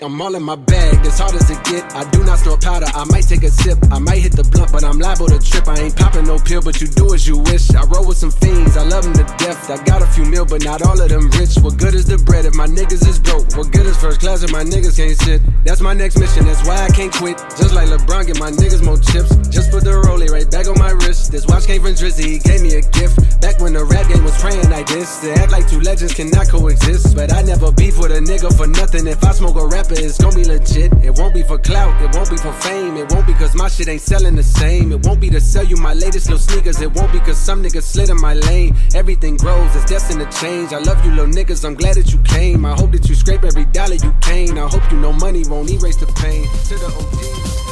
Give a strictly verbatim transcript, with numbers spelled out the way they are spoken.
I'm all in my bag, as hard as it get. I do not snort powder, I might take a sip. I might hit the blunt, but I'm liable to trip. I ain't popping no pill, but you do as you wish. I roll with some fiends, I love them to death. I got a few mil, but not all of them rich. What good is the bread if my niggas is broke? What good is first class if my niggas can't sit? That's my next mission, that's why I can't quit. Just like LeBron, get my niggas more chips. Just put the rollie right back on my wrist. This watch came from Drizzy, he gave me a gift. Back when the rap game was praying like this. To act like two legends cannot coexist. But I never beef with a nigga for nothing. If I smoke a rapper, it's gon' be legit. It won't be for clout, it won't be for fame. It won't be cause my shit ain't selling the same. It won't be to sell you my latest little sneakers. It won't be cause some niggas slid in my lane. Everything grows, it's destined to change. I love you little niggas, I'm glad that you came. I hope that you scrape every dollar you came. I hope you know money won't erase the pain. To the O Gs.